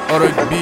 R&B.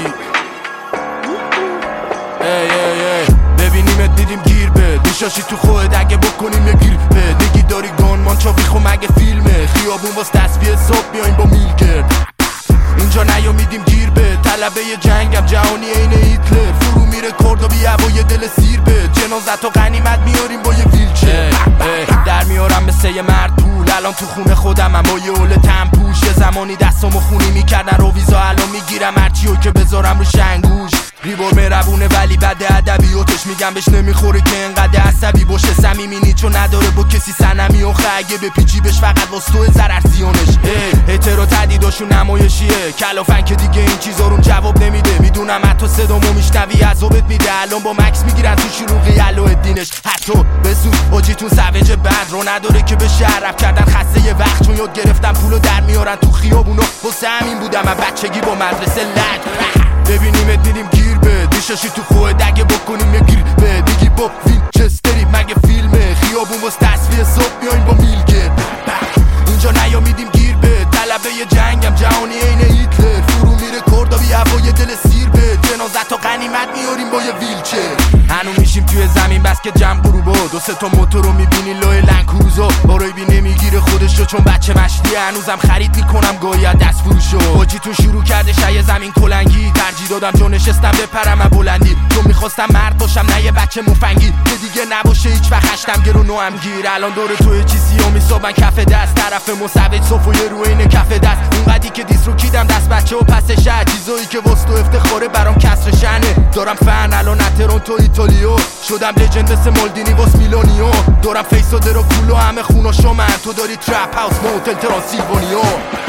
ببینیمت دیدیم گیر بد میشاشی تو خود اگه بکنیم یه گیر بد نگی داری گانمان چاویخو مگه فیلمه خیابون واس تصفیه صبح بیاین با میلگرد اینجا نیامیدیم گیر بد طلبه جنگم جهانی این هیتلر فرو میره کردو بی هوای دل سیر بد جنازت و غنیمت میاریم با یه ویلچر در میارم مثل یه مرد پول الان تو خونه خودم هم با یه اول تنپوش یه زمانی دستامو خونی میکردن رو ویزا الان میگیرم هرچیو که بذارم رو شنگوش ریبور مربونه ولی بد ادبیاتش میگم بهش نمیخوره که انقدر عصبی باشه صمیمی چون نداره با کسی صنمی و اگه به پیچی بش فقط واسه تو ضرر زیانش هترو تدیداشون نمایشیه کلافن که دیگه این چیزا رو جواب نمیده میدونم حتی صدامو میشنوی عذابت میده الان با مکس میگیرن تو شروقی علوالدینش حتی بسود اوجیتون سوج بند رو نداره که بشه عرب کردن خسته یه وقت چون یاد گرفتم پولو در میارن تو خیابونا واسه همین بودم من بچگی با مدرسه لج ببینیمت دیدیم گیر بد میشاشی تو خود اگه بکنیم یه گیر بد دیگی با وینچستری مگه فیلمه خیابون واس تصفیه صبح بیاین با میلگرد اینجا نیامیدیم گیر بد طلبه جنگم جهانی این هیتلر فرو میره کردو بی هوای دل سیر بد جنازت و غنیمت میاریم با یه ویلچر هنو میشیم توی زمین بس که جمع غروبا دو سه تا موتور رو میبینی لای لنکروزا بارای بی نمیگیره خودشو چون بچه مشتیه هنوزم خرید میکنم گاهی از دست فروشو حاجیتون شروع کرده شای زمین کلنگی ترجیح دادم جا نشستم بپرم از بلندی چون میخواستم مرد باشم نه یه بچه مفنگی که دیگه نباشه هیچ وقت خشتم گرو نوام گیر الان دور توی چیزی ها میسابن کف دست طرف مسوج صفوی رو این کف دست اونقدی که دیس رو کیدم دست بچه و پس شد چیزایی که واسه تو افتخاره برام کسر شنه دارم فن الان تورنتو ایتالیو شدم لجند مثل مالدینی واس میلانیو دارم فیسا درو کولو همه خوناشو من تو داری ترپ هاوس موتل ترانسیلوانیا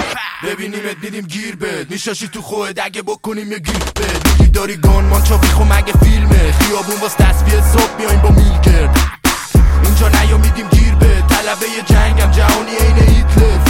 ببینیمت دیدیم گیر بد میشاشی تو خود اگه بکنیم یه گیر بد میگی داری گانمان چاویخو مگه فیلمه خیابون واس تصفیه صبح بیاین با میلگرد اینجا نیامیدیم گیر بد طلبه جنگم جهانی این هیتلر